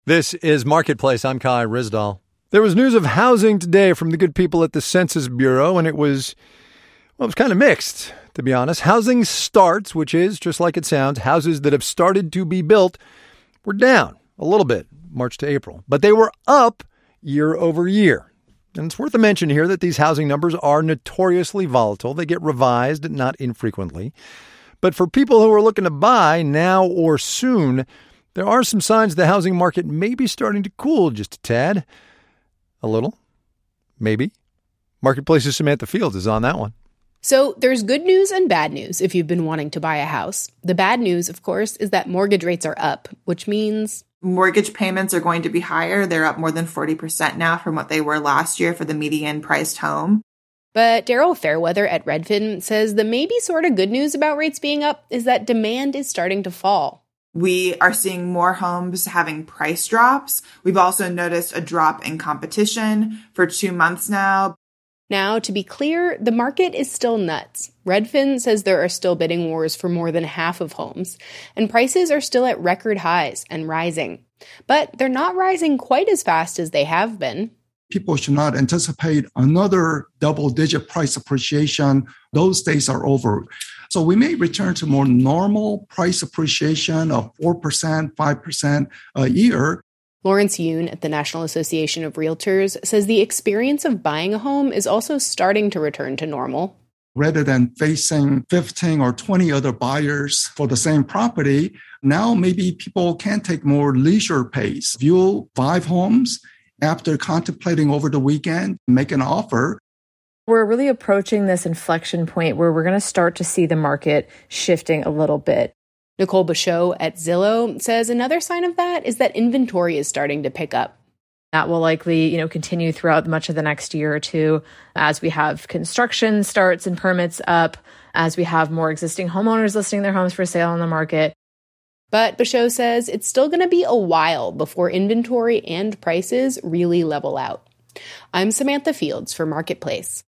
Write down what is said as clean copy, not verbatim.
This is Marketplace. I'm Kai Ryssdal. There was news of housing today from the good people at the Census Bureau, and it was kind of mixed, to be honest. Housing starts, which is, just like it sounds, houses that have started to be built, were down a little bit, March to April. But they were up year over year. And it's worth a mention here that these housing numbers are notoriously volatile. They get revised not infrequently. But for people who are looking to buy now or soon, there are some signs the housing market may be starting to cool just a tad. A little. Maybe. Marketplace's Samantha Fields is on that one. So there's good news and bad news if you've been wanting to buy a house. The bad news, of course, is that mortgage rates are up, which means mortgage payments are going to be higher. They're up more than 40% now from what they were last year for the median priced home. But Daryl Fairweather at Redfin says the maybe sort of good news about rates being up is that demand is starting to fall. We are seeing more homes having price drops. We've also noticed a drop in competition for 2 months now. Now, to be clear, the market is still nuts. Redfin says there are still bidding wars for more than half of homes, and prices are still at record highs and rising. But they're not rising quite as fast as they have been. People should not anticipate another double-digit price appreciation. Those days are over. So we may return to more normal price appreciation of 4%, 5% a year. Lawrence Yoon at the National Association of Realtors says the experience of buying a home is also starting to return to normal. Rather than facing 15 or 20 other buyers for the same property, now maybe people can take more leisure pace, view 5 homes after contemplating over the weekend, make an offer. We're really approaching this inflection point where we're going to start to see the market shifting a little bit. Nicole Bachot at Zillow says another sign of that is that inventory is starting to pick up. That will likely, continue throughout much of the next year or two as we have construction starts and permits up, as we have more existing homeowners listing their homes for sale on the market. But Bachot says it's still going to be a while before inventory and prices really level out. I'm Samantha Fields for Marketplace.